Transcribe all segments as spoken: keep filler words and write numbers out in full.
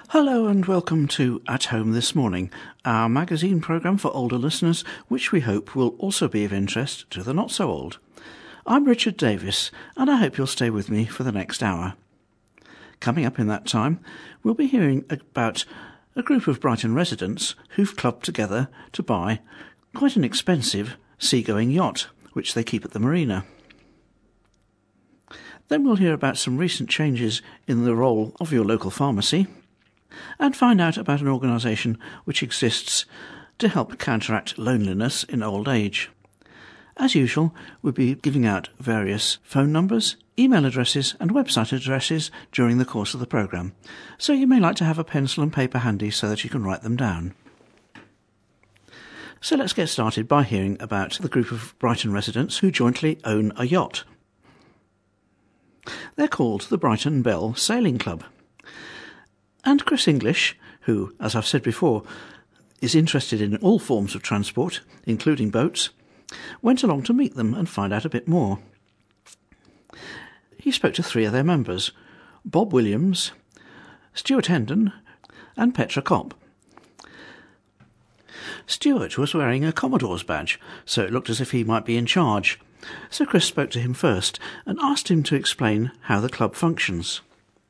Hello and welcome to At Home This Morning, our magazine programme for older listeners, which we hope will also be of interest to the not-so-old. I'm Richard Davis, and I hope you'll stay with me for the next hour. Coming up in that time, we'll be hearing about a group of Brighton residents who've clubbed together to buy quite an expensive seagoing yacht, which they keep at the marina. Then we'll hear about some recent changes in the role of your local pharmacy, and find out about an organisation which exists to help counteract loneliness in old age. As usual, we'll be giving out various phone numbers, email addresses and website addresses during the course of the programme, so you may like to have a pencil and paper handy so that you can write them down. So let's get started by hearing about the group of Brighton residents who jointly own a yacht. They're called the Brighton Belle Sailing Club. And Chris English, who, as I've said before, is interested in all forms of transport, including boats, went along to meet them and find out a bit more. He spoke to three of their members, Bob Williams, Stuart Hendon and Petra Kopp. Stuart was wearing a Commodore's badge, so it looked as if he might be in charge. So Chris spoke to him first and asked him to explain how the club functions.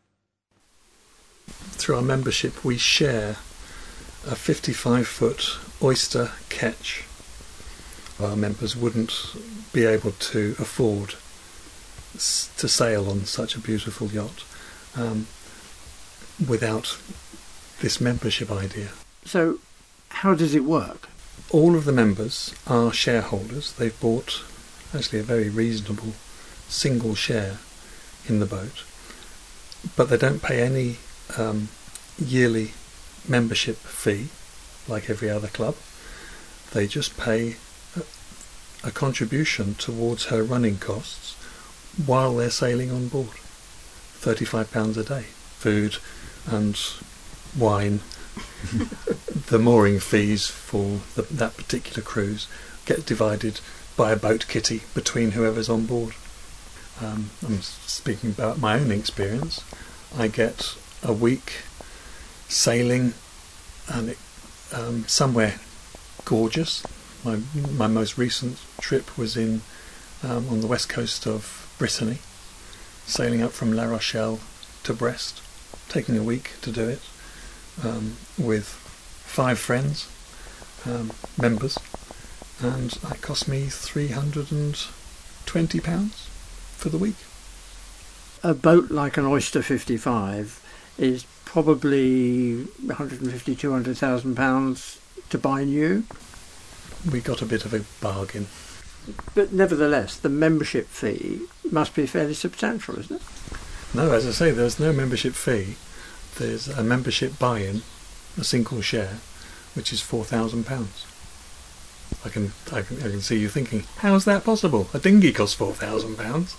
Through our membership, we share a fifty-five foot oyster ketch. Our members wouldn't be able to afford s- to sail on such a beautiful yacht um, without this membership idea. So, how does it work? All of the members are shareholders. They've bought actually a very reasonable single share in the boat, but they don't pay any um, yearly membership fee like every other club. They just pay a, a contribution towards her running costs while they're sailing on board. thirty-five pounds a day. Food and wine. The mooring fees for the, that particular cruise get divided by a boat kitty between whoever's on board. Um, I'm speaking about my own experience. I get a week sailing and it, um, somewhere gorgeous. My my most recent trip was in um, on the west coast of Brittany, sailing up from La Rochelle to Brest, taking a week to do it um, with five friends, um, members, and that cost me three hundred twenty pounds for the week. A boat like an Oyster fifty-five is probably one hundred fifty, two hundred thousand pounds to buy new. We got a bit of a bargain. But nevertheless, the membership fee must be fairly substantial, isn't it? No, as I say, there's no membership fee. There's a membership buy-in, a single share, which is four thousand pounds. I can, I can, I can see you thinking, how's that possible? A dinghy costs four thousand pounds.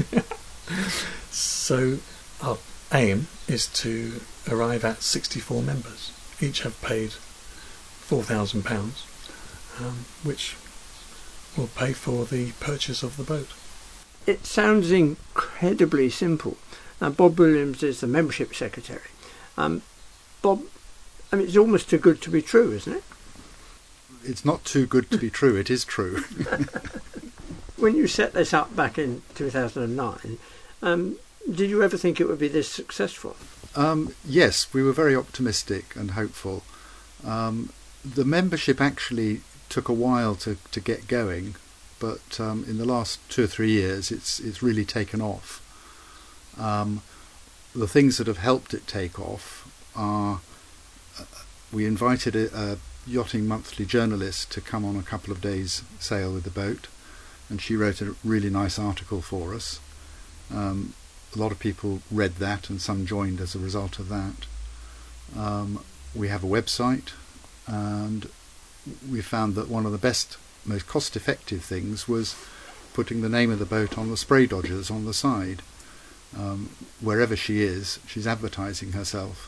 So our aim is to arrive at sixty-four members. Each have paid four thousand pounds, um, which will pay for the purchase of the boat. It sounds incredibly simple. Now, Bob Williams is the membership secretary. Um, Bob, I mean, it's almost too good to be true, isn't it? It's not too good to be true, it is true. When you set this up back in two thousand nine, um, did you ever think it would be this successful? Um, yes, we were very optimistic and hopeful. Um, the membership actually took a while to, to get going, but um, in the last two or three years it's it's really taken off. Um, the things that have helped it take off are uh, we invited a, a Yachting Monthly journalist to come on a couple of days sail with the boat, and she wrote a really nice article for us. Um, a lot of people read that and some joined as a result of that. Um, we have a website, and we found that one of the best, most cost-effective things was putting the name of the boat on the spray dodgers on the side. Um, wherever she is, she's advertising herself.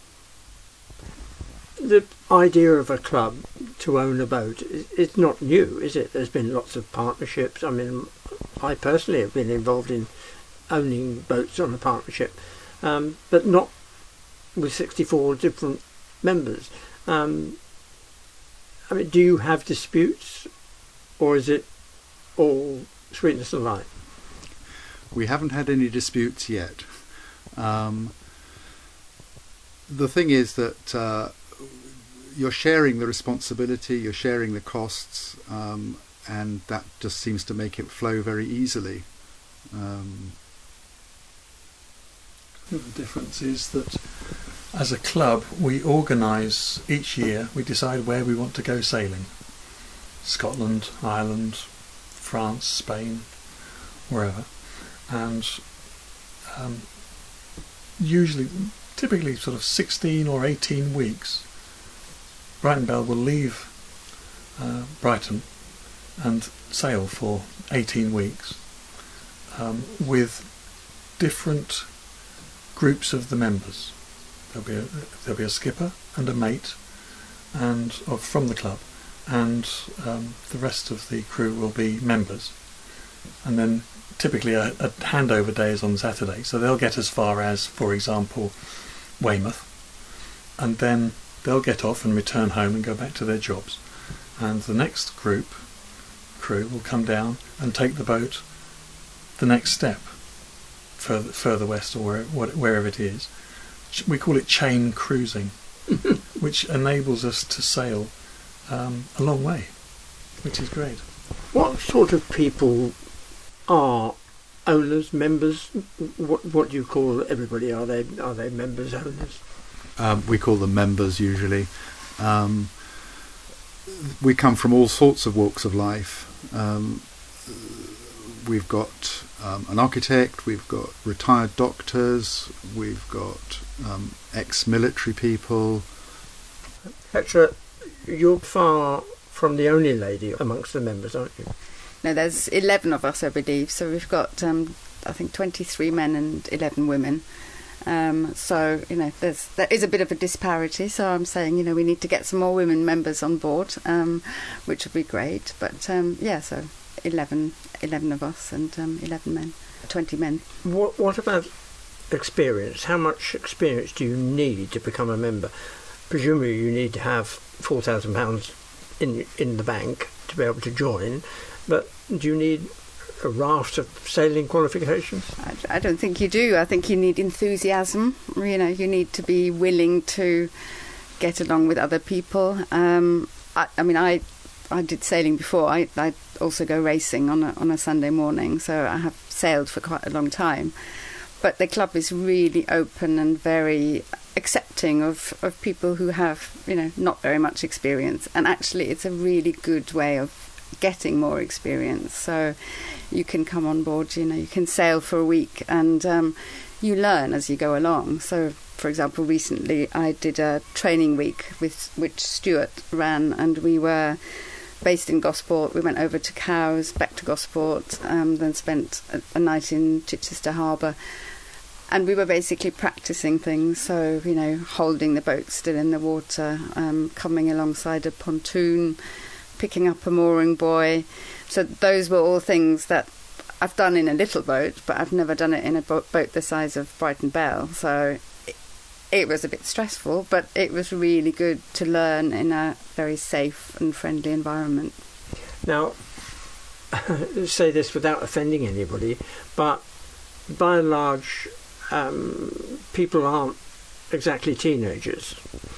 The idea of a club to own a boat is it's not new, is it? There's been lots of partnerships. I mean, I personally have been involved in owning boats on a partnership, um, but not with sixty-four different members. Um, I mean, do you have disputes, or is it all sweetness and light? We haven't had any disputes yet. Um, the thing is that uh, you're sharing the responsibility, you're sharing the costs, um, and that just seems to make it flow very easily. Um, The difference is that as a club we organise each year, we decide where we want to go sailing. Scotland, Ireland, France, Spain, wherever. And um, usually, typically sort of sixteen or eighteen weeks, Brighton Bell will leave uh, Brighton and sail for eighteen weeks um, with different groups of the members. There'll be a, there'll be a skipper and a mate, and of from the club, and um, the rest of the crew will be members. And then typically a, a handover day is on Saturday, so they'll get as far as, for example, Weymouth, and then they'll get off and return home and go back to their jobs. And the next group crew will come down and take the boat the next step, further further west or where, wherever it is. We call it chain cruising, which enables us to sail um, a long way, which is great. What sort of people are owners, members? What what do you call everybody? Are they are they members, owners? um, we call them members usually. Um, we come from all sorts of walks of life. Um, we've got um, an architect, we've got retired doctors, we've got um, ex-military people. Petra, you're far from the only lady amongst the members, aren't you? No, there's eleven of us, I believe. So we've got, um, I think, twenty-three men and eleven women. Um, so, you know, there's there is a bit of a disparity. So I'm saying, you know, we need to get some more women members on board, um, which would be great. But, um, yeah, so eleven, eleven of us and um, eleven men, twenty men. What, what about experience? How much experience do you need to become a member? Presumably you need to have four thousand pounds in in the bank to be able to join, but do you need a raft of sailing qualifications? I, I don't think you do. I think you need enthusiasm. You know, you need to be willing to get along with other people. Um, I, I mean, I I did sailing before. I I also go racing on a on a Sunday morning, so I have sailed for quite a long time. But the club is really open and very accepting of, of people who have, you know, not very much experience. And actually, it's a really good way of getting more experience. So you can come on board, you know, you can sail for a week and um, you learn as you go along. So, for example, recently I did a training week with which Stuart ran, and we were based in Gosport. We went over to Cowes, back to Gosport, um, then spent a, a night in Chichester Harbour. And we were basically practising things, so, you know, holding the boat still in the water, um, coming alongside a pontoon, picking up a mooring buoy. So those were all things that I've done in a little boat, but I've never done it in a bo- boat the size of Brighton Bell. So it, it was a bit stressful, but it was really good to learn in a very safe and friendly environment. Now, say this without offending anybody, but by and large, Um, people aren't exactly teenagers.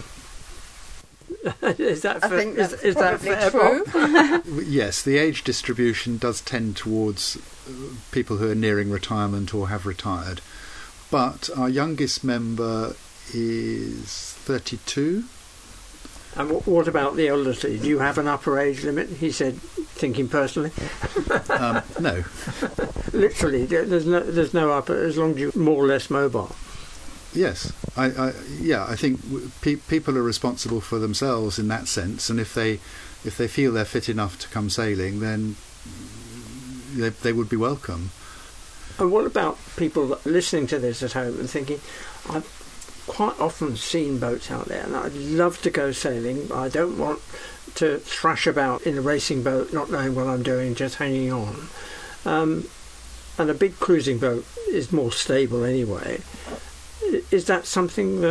Is that I fair? think that's is, is that probably fair, true. Bob? Yes, the age distribution does tend towards people who are nearing retirement or have retired. But our youngest member is thirty-two. And what, what about the elderly? Do you have an upper age limit? He said, thinking personally. Um, no. Literally, there's no there's no upper, as long as you're more or less mobile. Yes, I, I yeah, I think pe- people are responsible for themselves in that sense, and if they if they feel they're fit enough to come sailing, then they they would be welcome. And what about people listening to this at home and thinking, I've quite often seen boats out there, and I'd love to go sailing. I don't want to thrash about in a racing boat, not knowing what I'm doing, just hanging on. Um, and a big cruising boat is more stable anyway. Is that something that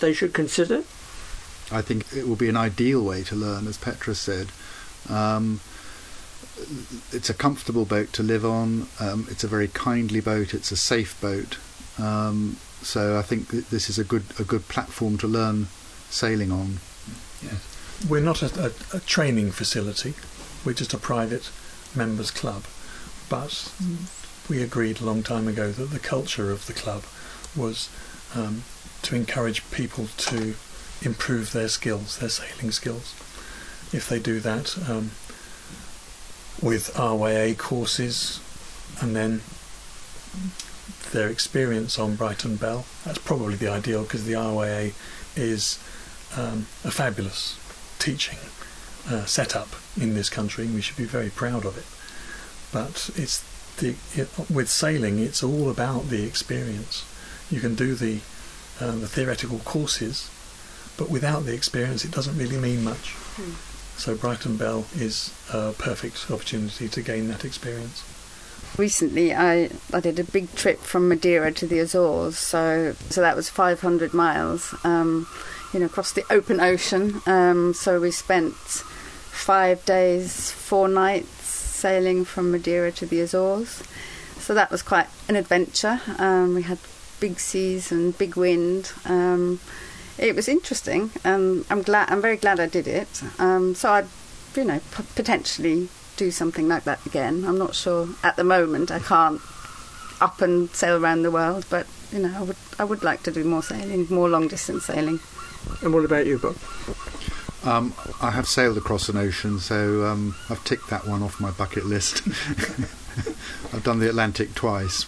they should consider? I think it will be an ideal way to learn, as Petra said. Um, it's a comfortable boat to live on. Um, it's a very kindly boat. It's a safe boat. Um, so I think th- this is a good a good platform to learn sailing on. Yes. We're not a, a, a training facility. We're just a private members club. But we agreed a long time ago that the culture of the club was um, to encourage people to improve their skills, their sailing skills. If they do that um, with R Y A courses and then their experience on Brighton Bell, that's probably the ideal, because the R Y A is um, a fabulous teaching uh, setup in this country, and we should be very proud of it. But it's the it, with sailing, it's all about the experience. You can do the uh, the theoretical courses, but without the experience, it doesn't really mean much. Mm. So Brighton Bell is a perfect opportunity to gain that experience. Recently, I, I did a big trip from Madeira to the Azores, so so that was five hundred miles, um, you know, across the open ocean. Um, so we spent five days, four nights sailing from Madeira to the Azores. So that was quite an adventure. Um, we had big seas and big wind. Um, it was interesting, and I'm glad. I'm very glad I did it. Um, so I'd, you know, p- potentially do something like that again. I'm not sure at the moment. I can't up and sail around the world, but you know, I would. I would like to do more sailing, more long distance sailing. And what about you, Bob? Um, I have sailed across an ocean, so um, I've ticked that one off my bucket list. I've done the Atlantic twice,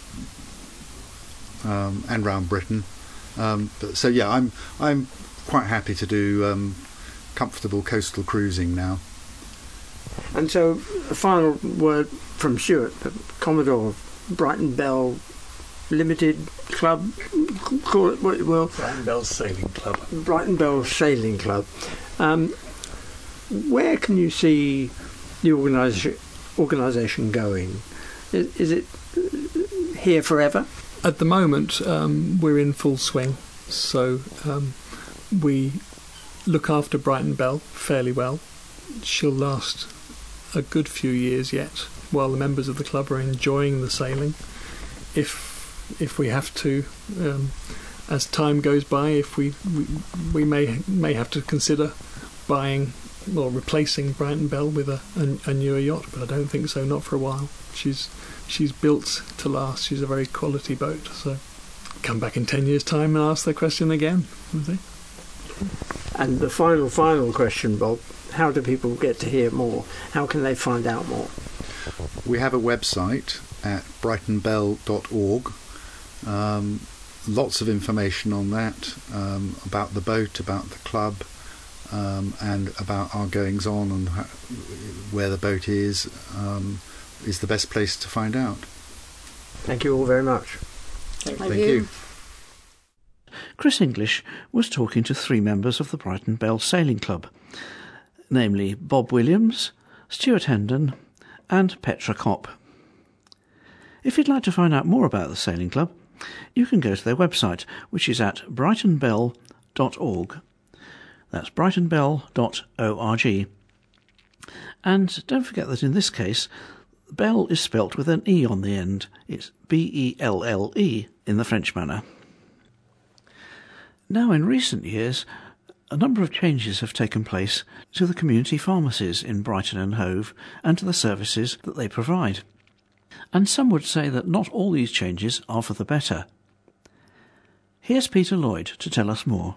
um, and round Britain. Um, but, so yeah, I'm I'm quite happy to do um, comfortable coastal cruising now. And so, a final word from Stuart, Commodore of Brighton Bell Limited Club, call it what you will. Brighton Bell Sailing Club. Brighton Bell Sailing Club. Um, where can you see the organisation organisation going? Is, is it here forever? At the moment, um, we're in full swing, so um, we look after Brighton Bell fairly well. She'll last a good few years yet, while the members of the club are enjoying the sailing. If if we have to, um, as time goes by, if we, we we may may have to consider buying or replacing Brighton Bell with a, a, a newer yacht, but I don't think so, not for a while. She's she's built to last. She's a very quality boat. So come back in ten years' time and ask the question again. See? And the final, final question, Bob, how do people get to hear more? How can they find out more? We have a website at brighton bell dot org. Um, lots of information on that, um, about the boat, about the club, um, and about our goings on and how, where the boat is, um, is the best place to find out. Thank you all very much. Thank, Thank you. you. Chris English was talking to three members of the Brighton Bell Sailing Club, namely Bob Williams, Stuart Hendon and Petra Kopp. If you'd like to find out more about the Sailing Club, you can go to their website, which is at brighton bell dot org. That's brighton bell dot org. And don't forget that in this case, Bell is spelt with an E on the end. It's B E L L E in the French manner. Now, in recent years, a number of changes have taken place to the community pharmacies in Brighton and Hove and to the services that they provide. And some would say that not all these changes are for the better. Here's Peter Lloyd to tell us more.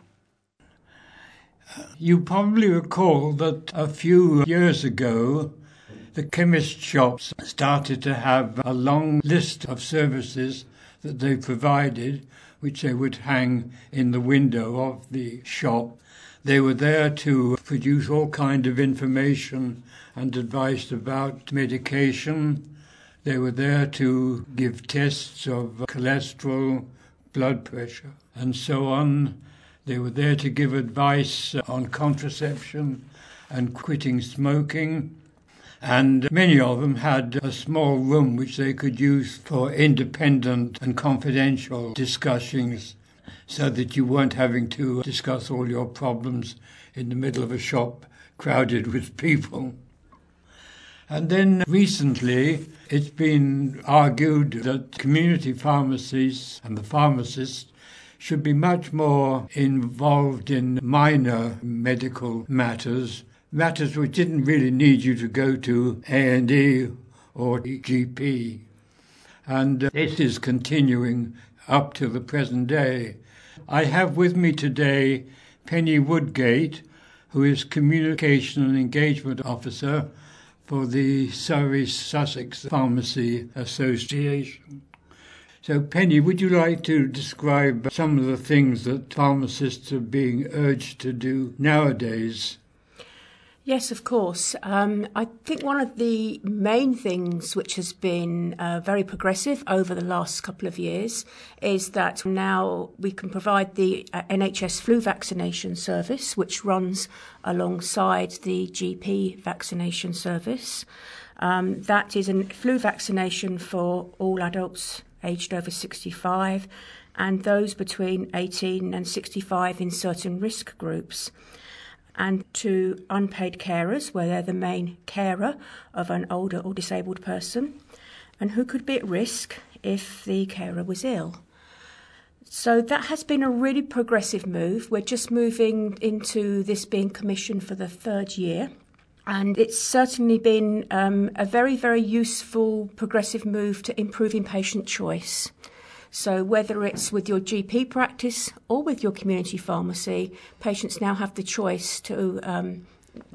You probably recall that a few years ago, the chemist shops started to have a long list of services that they provided, which they would hang in the window of the shop. They were there to produce all kind of information and advice about medication. They were there to give tests of cholesterol, blood pressure, and so on. They were there to give advice on contraception and quitting smoking. And many of them had a small room which they could use for independent and confidential discussions. so that you weren't having to discuss all your problems in the middle of a shop crowded with people. And then recently it's been argued that community pharmacies and the pharmacists should be much more involved in minor medical matters, matters which didn't really need you to go to A and E or G P. And it is continuing up to the present day. I have with me today Penny Woodgate, who is Communication and Engagement Officer for the Surrey Sussex Pharmacy Association. So, Penny, would you like to describe some of the things that pharmacists are being urged to do nowadays? Yes, of course. Um, I think one of the main things which has been uh, very progressive over the last couple of years is that now we can provide the uh, N H S flu vaccination service, which runs alongside the G P vaccination service. Um, that is a flu vaccination for all adults aged over sixty-five and those between eighteen and sixty-five in certain risk groups. And to unpaid carers, where they're the main carer of an older or disabled person, and who could be at risk if the carer was ill. So that has been a really progressive move. We're just moving into this being commissioned for the third year. And it's certainly been um, a very, very useful progressive move to improving patient choice. So whether it's with your G P practice or with your community pharmacy, patients now have the choice to um,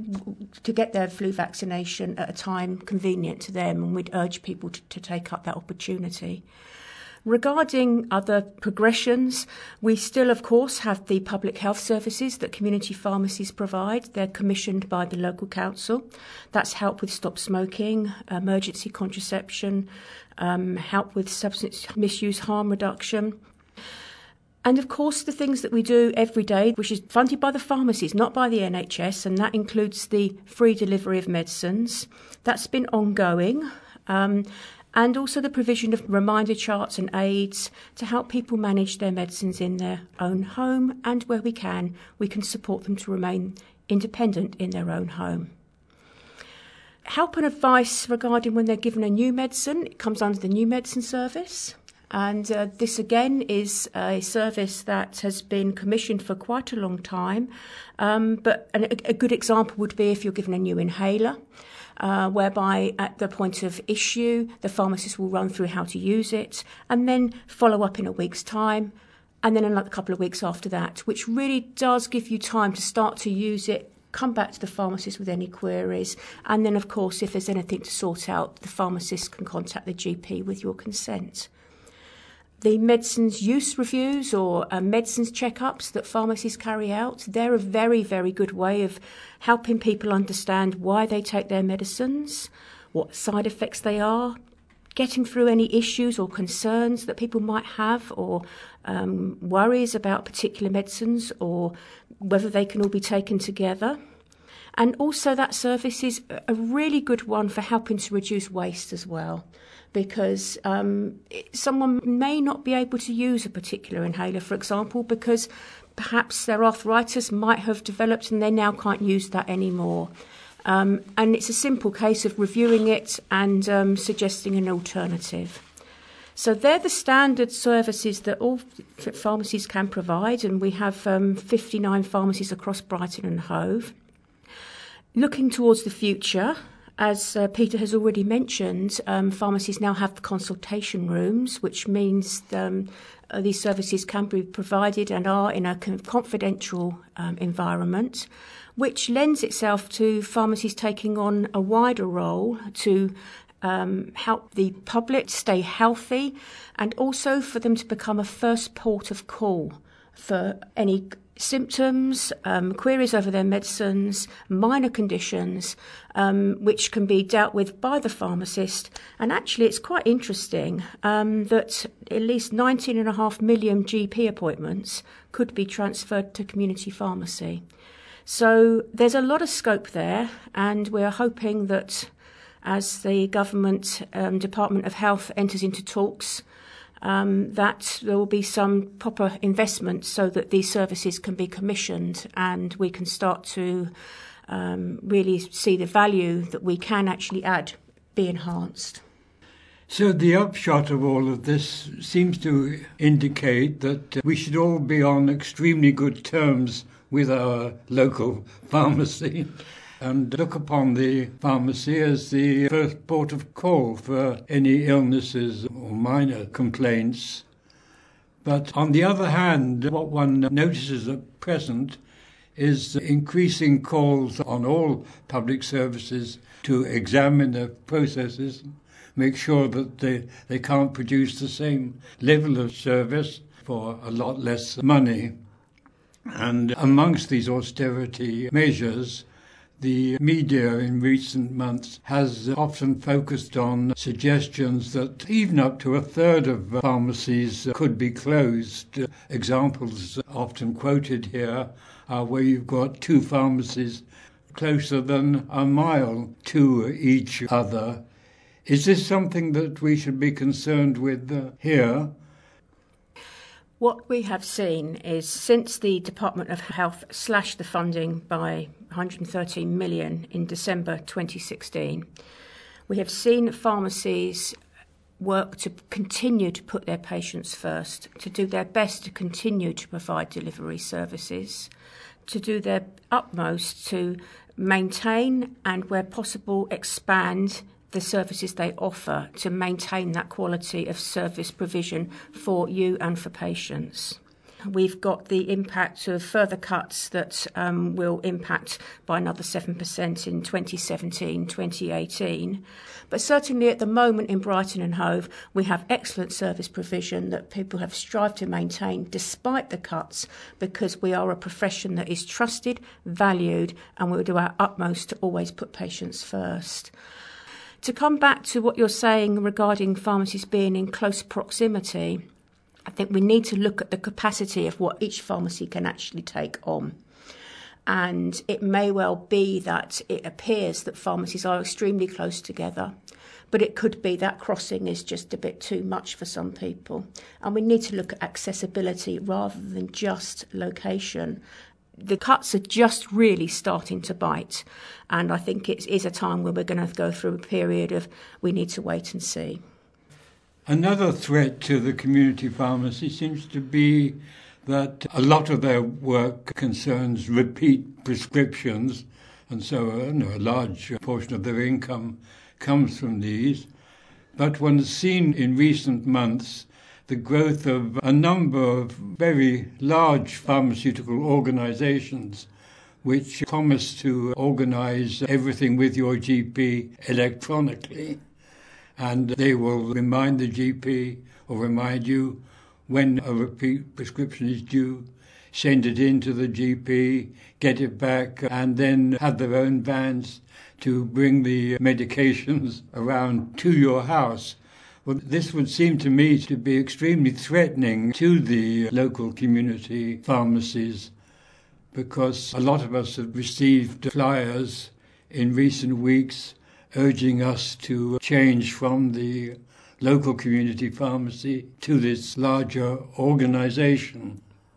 to get their flu vaccination at a time convenient to them, and we'd urge people to, to take up that opportunity. Regarding other progressions, we still, of course, have the public health services that community pharmacies provide. They're commissioned by the local council. That's help with stop smoking, emergency contraception, um, help with substance misuse harm reduction. And, of course, the things that we do every day, which is funded by the pharmacies, not by the N H S, and that includes the free delivery of medicines. That's been ongoing. Um, and also the provision of reminder charts and aids to help people manage their medicines in their own home, and where we can, we can support them to remain independent in their own home. Help and advice regarding when they're given a new medicine, it comes under the new medicine service. And uh, this, again, is a service that has been commissioned for quite a long time. Um, but an, a good example would be if you're given a new inhaler, uh, whereby at the point of issue, the pharmacist will run through how to use it and then follow up in a week's time and then another couple of weeks after that, which really does give you time to start to use it, come back to the pharmacist with any queries. And then, of course, if there's anything to sort out, the pharmacist can contact the G P with your consent. The medicines use reviews or uh, medicines checkups that pharmacies carry out, they're a very, very good way of helping people understand why they take their medicines, what side effects they are, getting through any issues or concerns that people might have, or um, worries about particular medicines, or whether they can all be taken together. And also that service is a really good one for helping to reduce waste as well, because um, someone may not be able to use a particular inhaler, for example, because perhaps their arthritis might have developed and they now can't use that anymore. Um, and it's a simple case of reviewing it and um, suggesting an alternative. So they're the standard services that all pharmacies can provide, and we have um, fifty-nine pharmacies across Brighton and Hove. Looking towards the future, as uh, Peter has already mentioned, um, pharmacies now have the consultation rooms, which means um, uh, these services can be provided and are in a confidential um, environment, which lends itself to pharmacies taking on a wider role to um, help the public stay healthy, and also for them to become a first port of call for any symptoms, um, queries over their medicines, minor conditions, um, which can be dealt with by the pharmacist. And actually, it's quite interesting um, that at least nineteen point five million G P appointments could be transferred to community pharmacy. So there's a lot of scope there, and we're hoping that as the government um, Department of Health enters into talks um, that there will be some proper investment so that these services can be commissioned and we can start to um, really see the value that we can actually add be enhanced. So the upshot of all of this seems to indicate that we should all be on extremely good terms with our local pharmacy and look upon the pharmacy as the first port of call for any illnesses or minor complaints. But on the other hand, what one notices at present is increasing calls on all public services to examine their processes, make sure that they, they can't produce the same level of service for a lot less money. And amongst these austerity measures, the media in recent months has often focused on suggestions that even up to a third of pharmacies could be closed. Examples often quoted here are where you've got two pharmacies closer than a mile to each other. Is this something that we should be concerned with uh, here? What we have seen is since the Department of Health slashed the funding by one hundred thirteen million in December twenty sixteen, we have seen pharmacies work to continue to put their patients first, to do their best to continue to provide delivery services, to do their utmost to maintain and, where possible, expand the services they offer to maintain that quality of service provision for you and for patients. We've got the impact of further cuts that um, will impact by another seven percent in twenty seventeen, twenty eighteen. But certainly at the moment in Brighton and Hove, we have excellent service provision that people have strived to maintain despite the cuts, because we are a profession that is trusted, valued, and we'll do our utmost to always put patients first. To come back to what you're saying regarding pharmacies being in close proximity, I think we need to look at the capacity of what each pharmacy can actually take on. And it may well be that it appears that pharmacies are extremely close together, but it could be that crossing is just a bit too much for some people. And we need to look at accessibility rather than just location. The cuts are just really starting to bite, and I think it is a time where we're going to go through a period of we need to wait and see. Another threat to the community pharmacy seems to be that a lot of their work concerns repeat prescriptions, and so uh, you know, a large portion of their income comes from these. But one has seen in recent months the growth of a number of very large pharmaceutical organizations which promise to organize everything with your G P electronically. And they will remind the G P or remind you when a repeat prescription is due, send it in to the G P, get it back, and then have their own vans to bring the medications around to your house. Well, this would seem to me to be extremely threatening to the local community pharmacies, because a lot of us have received flyers in recent weeks urging us to change from the local community pharmacy to this larger organisation.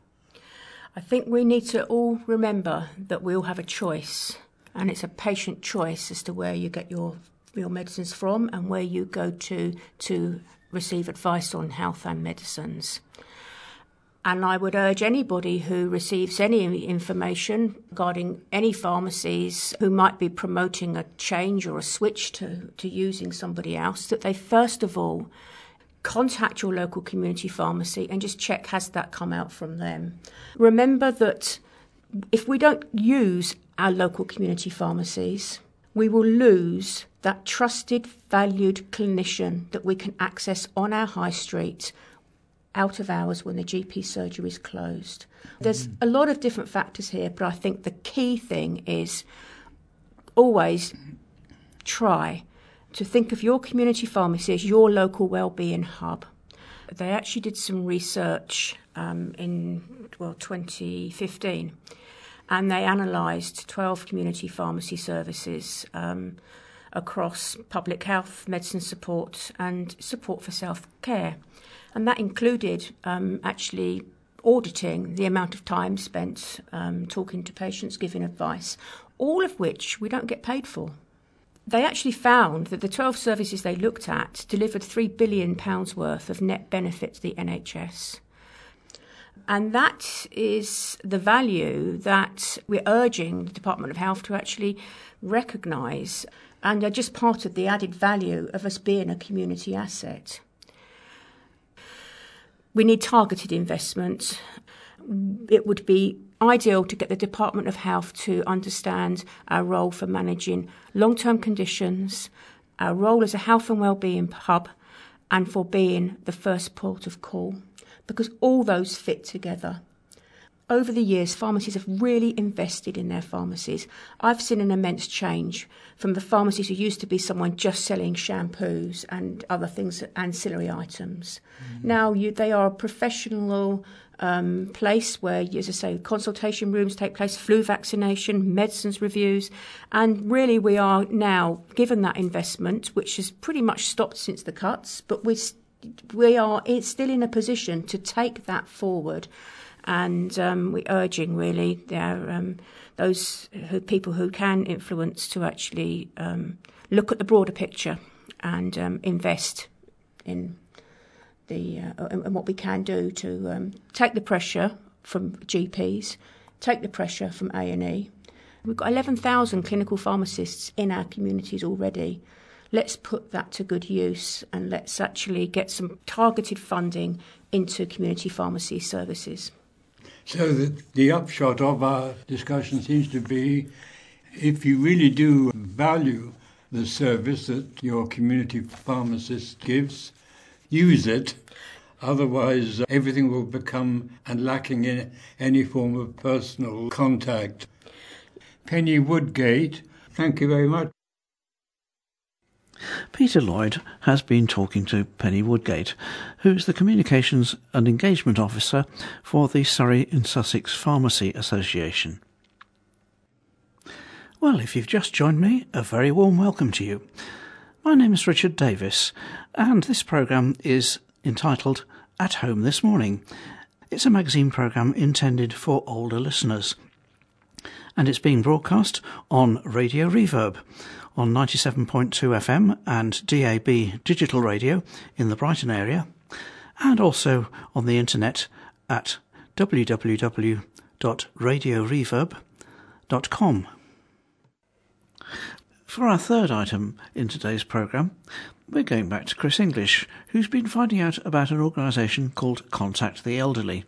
I think we need to all remember that we all have a choice, and it's a patient choice as to where you get your your medicines from and where you go to to receive advice on health and medicines. And I would urge anybody who receives any information regarding any pharmacies who might be promoting a change or a switch to, to using somebody else, that they first of all contact your local community pharmacy and just check, has that come out from them? Remember that if we don't use our local community pharmacies, we will lose that trusted, valued clinician that we can access on our high street out of hours when the G P surgery is closed. There's a lot of different factors here, but I think the key thing is always try to think of your community pharmacy as your local wellbeing hub. They actually did some research um, in, well, twenty fifteen, and they analysed twelve community pharmacy services um, across public health, medicine support and support for self-care. And that included um, actually auditing the amount of time spent um, talking to patients, giving advice, all of which we don't get paid for. They actually found that the twelve services they looked at delivered three billion pounds worth of net benefit to the N H S. And that is the value that we're urging the Department of Health to actually recognise, and are just part of the added value of us being a community asset. We need targeted investment. It would be ideal to get the Department of Health to understand our role for managing long-term conditions, our role as a health and wellbeing hub, and for being the first port of call, because all those fit together. Over the years, pharmacies have really invested in their pharmacies. I've seen an immense change from the pharmacies who used to be someone just selling shampoos and other things, ancillary items. Mm-hmm. Now you, they are a professional um, place where, as I say, consultation rooms take place, flu vaccination, medicines reviews, and really we are now, given that investment, which has pretty much stopped since the cuts, but we're, we are still in a position to take that forward. And um, we're urging, really, their, um, those who, people who can influence to actually um, look at the broader picture and um, invest in the uh, in what we can do to um, take the pressure from G Ps, take the pressure from A and E. We've got eleven thousand clinical pharmacists in our communities already. Let's put that to good use, and let's actually get some targeted funding into community pharmacy services. So the, the upshot of our discussion seems to be, if you really do value the service that your community pharmacist gives, use it. Otherwise, everything will become and lacking in any form of personal contact. Penny Woodgate, thank you very much. Peter Lloyd has been talking to Penny Woodgate, who's the Communications and Engagement Officer for the Surrey and Sussex Pharmacy Association. Well, if you've just joined me, a very warm welcome to you. My name is Richard Davis, and this programme is entitled At Home This Morning. It's a magazine programme intended for older listeners, and it's being broadcast on Radio Reverb, on ninety-seven point two F M and D A B digital radio in the Brighton area, and also on the internet at w w w dot radio reverb dot com. For our third item in today's programme, we're going back to Chris English, who's been finding out about an organisation called Contact the Elderly.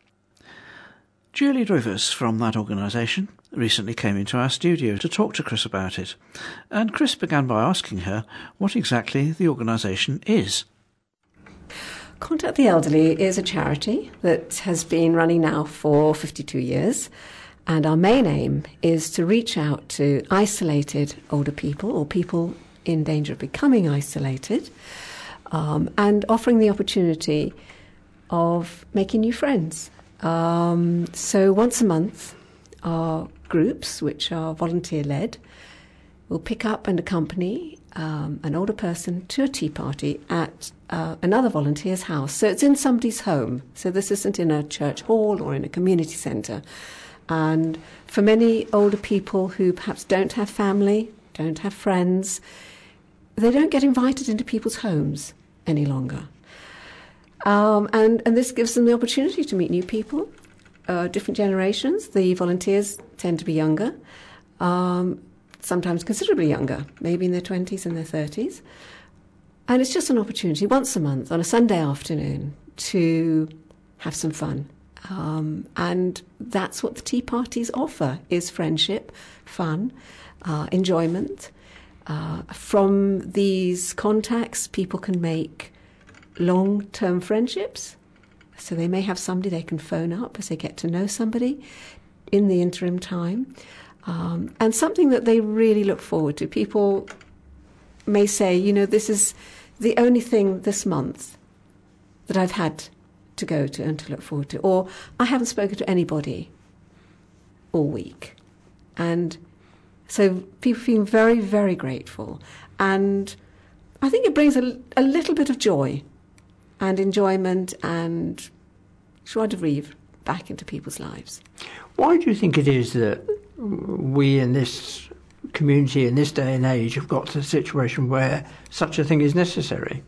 Julie Rivers from that organisation recently came into our studio to talk to Chris about it, and Chris began by asking her what exactly the organisation is. Contact the Elderly is a charity that has been running now for fifty-two years, and our main aim is to reach out to isolated older people or people in danger of becoming isolated, um, and offering the opportunity of making new friends. Um, so once a month, our groups, which are volunteer-led, will pick up and accompany um, an older person to a tea party at uh, another volunteer's house. So it's in somebody's home. So this isn't in a church hall or in a community centre. And for many older people who perhaps don't have family, don't have friends, they don't get invited into people's homes any longer. Um, and, and this gives them the opportunity to meet new people, uh, different generations. The volunteers tend to be younger, um, sometimes considerably younger, maybe in their twenties and their thirties. And it's just an opportunity once a month on a Sunday afternoon to have some fun. Um, and that's what the tea parties offer, is friendship, fun, uh, enjoyment. Uh, from these contacts, people can make long-term friendships, so they may have somebody they can phone up as they get to know somebody in the interim time, um, and something that they really look forward to. People may say, you know, this is the only thing this month that I've had to go to and to look forward to, or I haven't spoken to anybody all week. And so people feel very, very grateful, and I think it brings a, a little bit of joy and enjoyment and joie de vivre back into people's lives. Why do you think it is that we in this community in this day and age have got to a situation where such a thing is necessary?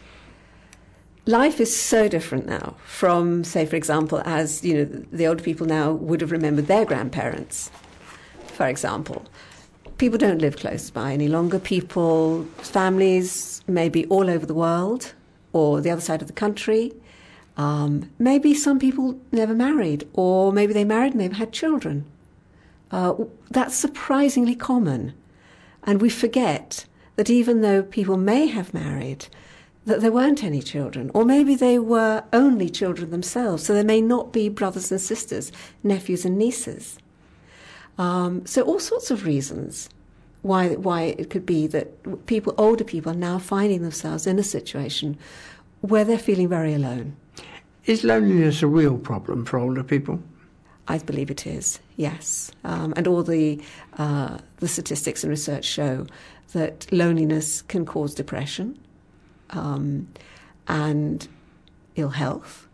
Life is so different now from, say, for example, as you know, the older people now would have remembered their grandparents, for example. People don't live close by any longer. People, families may be all over the world or the other side of the country. Um, maybe some people never married, or maybe they married and they've had children. Uh, that's surprisingly common. And we forget that even though people may have married, that there weren't any children, or maybe they were only children themselves, so there may not be brothers and sisters, nephews and nieces. Um, so all sorts of reasons why why it could be that people, older people, are now finding themselves in a situation where they're feeling very alone. Is loneliness a real problem for older people? I believe it is, yes. Um, and all the uh, the statistics and research show that loneliness can cause depression, Um, and ill health.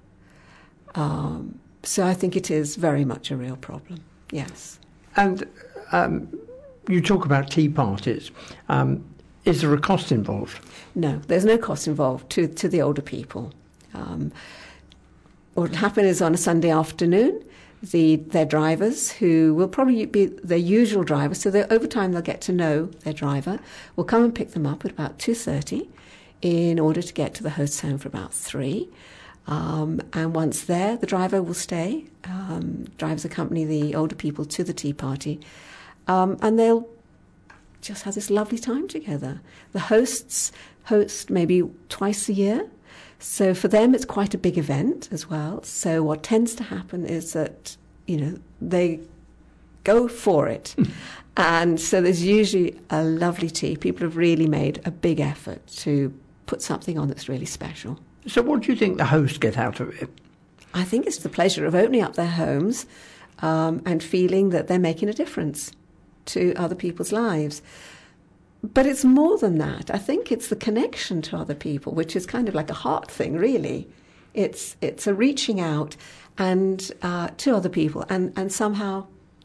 Um, so I think it is very much a real problem, yes. And um, you talk about tea parties. Um, is there a cost involved? No, there's no cost involved to, to the older people. Um, what will happen is on a Sunday afternoon, the their drivers, who will probably be their usual driver, so over time they'll get to know their driver, will come and pick them up at about two thirty, in order to get to the host's home for about three. Um, and once there, the driver will stay. Um, drivers accompany the older people to the tea party. Um, and they'll just have this lovely time together. The hosts host maybe twice a year. So for them, it's quite a big event as well. So what tends to happen is that, you know, they go for it. And so there's usually a lovely tea. People have really made a big effort to put something on that's really special. So what do you think the hosts get out of it? I think it's the pleasure of opening up their homes um, and feeling that they're making a difference to other people's lives. But it's more than that. I think it's the connection to other people, which is kind of like a heart thing, really. It's it's a reaching out and uh, to other people, and, and somehow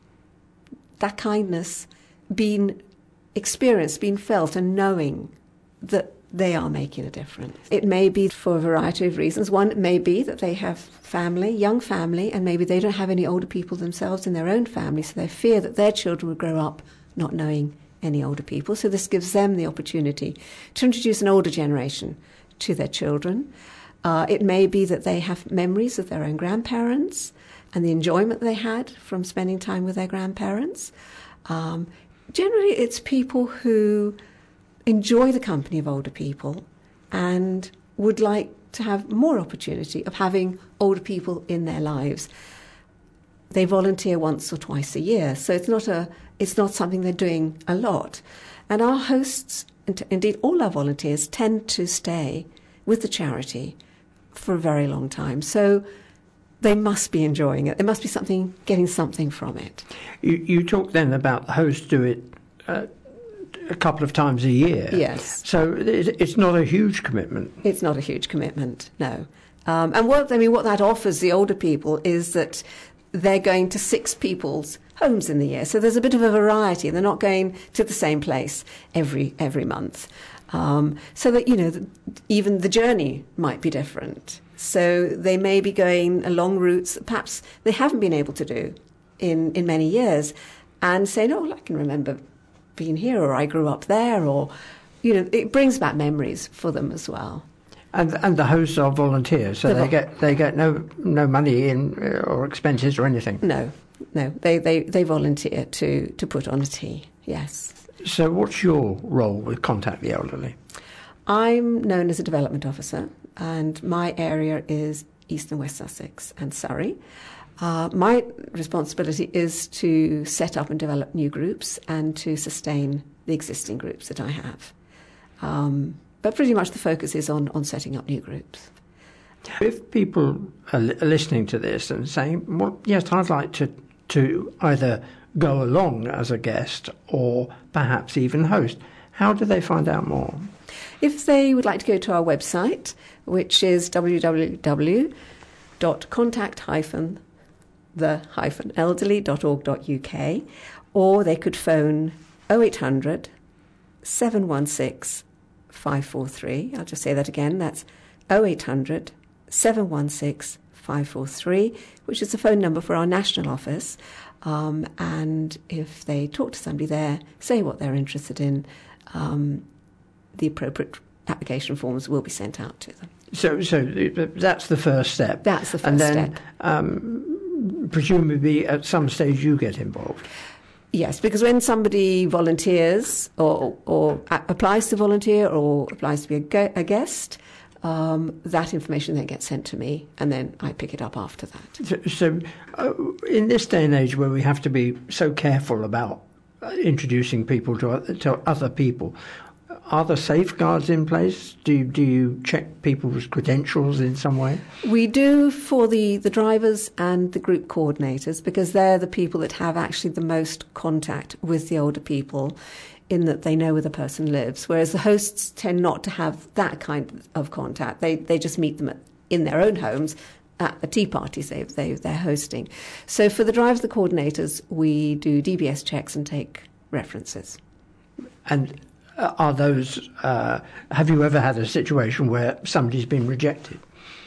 that kindness being experienced, being felt, and knowing that they are making a difference. It may be for a variety of reasons. One may be that they have family, young family, and maybe they don't have any older people themselves in their own family, so they fear that their children will grow up not knowing any older people. So this gives them the opportunity to introduce an older generation to their children. Uh, it may be that they have memories of their own grandparents and the enjoyment they had from spending time with their grandparents. Um, generally, it's people who enjoy the company of older people and would like to have more opportunity of having older people in their lives. They volunteer once or twice a year, so it's not a it's not something they're doing a lot. And our hosts, and indeed all our volunteers, tend to stay with the charity for a very long time. So they must be enjoying it. There must be something, getting something from it. You, you talk then about the hosts do it uh, a couple of times a year. Yes. So it's not a huge commitment. It's not a huge commitment, no. Um, and what I mean, what that offers the older people is that they're going to six people's homes in the year. So there's a bit of a variety. They're not going to the same place every every month. Um, so that, you know, the, even the journey might be different. So they may be going along routes that perhaps they haven't been able to do in, in many years, and saying, oh, I can remember being here, or I grew up there, or, you know, it brings back memories for them as well. And and the hosts are volunteers, so They're they vol- get they get no no money in uh, or expenses or anything. No, no, they, they, they volunteer to, to put on a tea, yes. So what's your role with Contact the Elderly? I'm known as a development officer, and my area is East and West Sussex and Surrey. Uh, my responsibility is to set up and develop new groups and to sustain the existing groups that I have. Um, but pretty much the focus is on, on setting up new groups. If people are li- listening to this and saying, well, yes, I'd like to, to either go along as a guest or perhaps even host, how do they find out more? If they would like to go to our website, which is w w w dot contact the elderly dot org dot u k, or they could phone oh eight hundred, seven one six, five four three. I'll just say that again. That's oh eight hundred, seven one six, five four three, which is the phone number for our national office. Um, and if they talk to somebody there, say what they're interested in, um, the appropriate application forms will be sent out to them. So, so that's the first step. That's the first and then, step. Um, presumably, at some stage, you get involved. Yes, because when somebody volunteers or, or a- applies to volunteer or applies to be a, go- a guest, um, that information then gets sent to me, and then I pick it up after that. So, so uh, in this day and age where we have to be so careful about uh, introducing people to, uh, to other people, are there safeguards in place? Do you, do you check people's credentials in some way? We do for the, the drivers and the group coordinators, because they're the people that have actually the most contact with the older people, in that they know where the person lives, whereas the hosts tend not to have that kind of contact. They they just meet them at, in their own homes at the tea parties they, they, they're hosting. So for the drivers, the coordinators, we do D B S checks and take references. And are those, uh, have you ever had a situation where somebody's been rejected?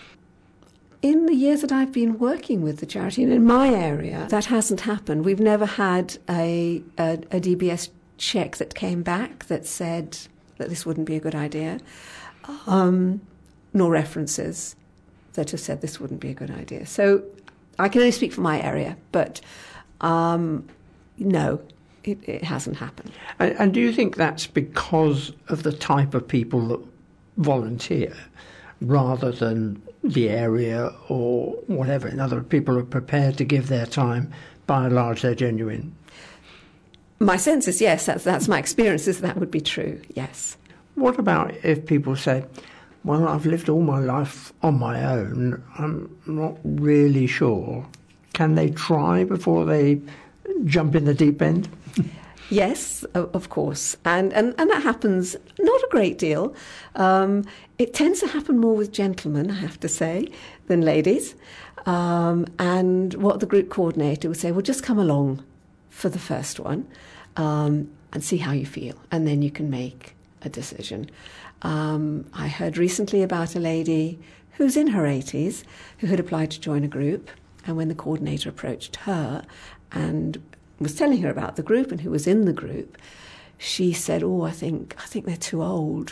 In the years that I've been working with the charity, and in my area, that hasn't happened. We've never had a, a, a D B S check that came back that said that this wouldn't be a good idea, um, nor references that have said this wouldn't be a good idea. So I can only speak for my area, but um, no, it, it hasn't happened. And, and do you think that's because of the type of people that volunteer rather than the area or whatever? In other words, people are prepared to give their time, by and large they're genuine. My sense is yes, that's, that's my experience, is that would be true, yes. What about if people say, well, I've lived all my life on my own, I'm not really sure. Can they try before they jump in the deep end? Yes, of course. And, and, and that happens not a great deal. Um, it tends to happen more with gentlemen, I have to say, than ladies. Um, and what the group coordinator would say, well, just come along for the first one um, and see how you feel, and then you can make a decision. Um, I heard recently about a lady who's in her eighties who had applied to join a group, and when the coordinator approached her and was telling her about the group and who was in the group, she said, oh, I think I think they're too old.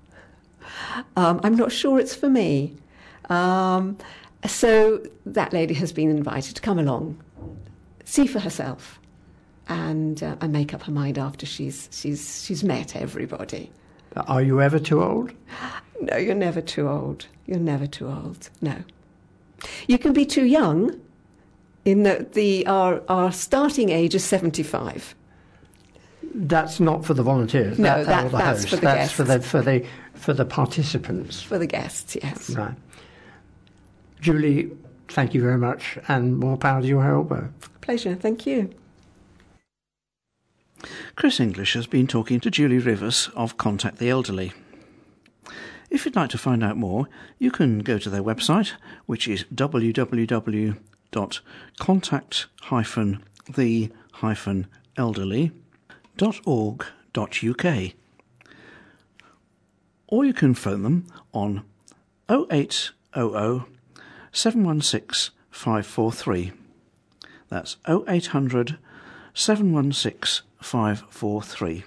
Um, I'm not sure it's for me. Um, so that lady has been invited to come along, see for herself, and uh, and make up her mind after she's she's she's met everybody. Are you ever too old? No, you're never too old. You're never too old. No. You can be too young, in that the our our starting age is seventy-five. That's not for the volunteers. No, that, that, or the that's hosts. for the that's guests. for the for the for the participants. For the guests, yes. Right. Julie, thank you very much, and more power to your elbow. Pleasure. Thank you. Chris English has been talking to Julie Rivers of Contact the Elderly. If you'd like to find out more, you can go to their website, which is w w w dot contact the elderly dot org dot u k, or you can phone them on oh eight hundred, seven one six, five four three. That's oh eight hundred, seven one six, five four three.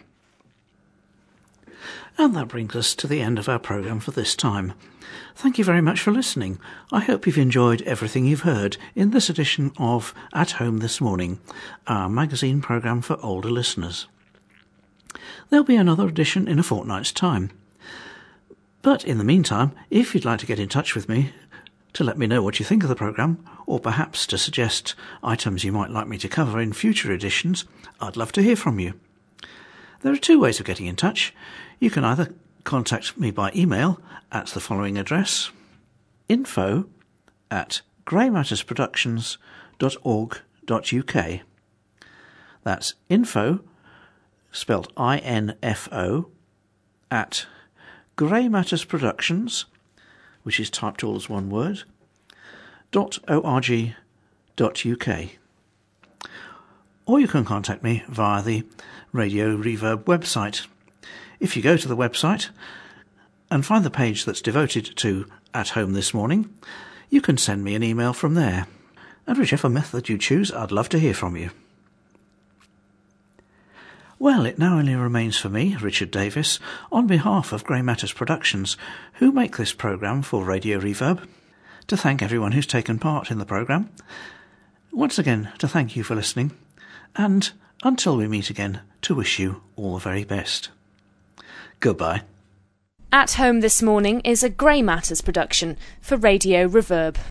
And that brings us to the end of our programme for this time. Thank you very much for listening. I hope you've enjoyed everything you've heard in this edition of At Home This Morning, our magazine programme for older listeners. There'll be another edition in a fortnight's time. But in the meantime, if you'd like to get in touch with me to let me know what you think of the programme, or perhaps to suggest items you might like me to cover in future editions, I'd love to hear from you. There are two ways of getting in touch. You can either contact me by email at the following address: info at greymattersproductions dot org dot u k. That's info, spelt I N F O, at Grey Matters Productions, which is typed all as one word, dot org dot uk. Or you can contact me via the Radio Reverb website. If you go to the website and find the page that's devoted to At Home This Morning, you can send me an email from there. And whichever method you choose, I'd love to hear from you. Well, it now only remains for me, Richard Davis, on behalf of Grey Matters Productions, who make this programme for Radio Reverb, to thank everyone who's taken part in the programme. Once again, to thank you for listening, and until we meet again, to wish you all the very best. Goodbye. At Home This Morning is a Grey Matters production for Radio Reverb.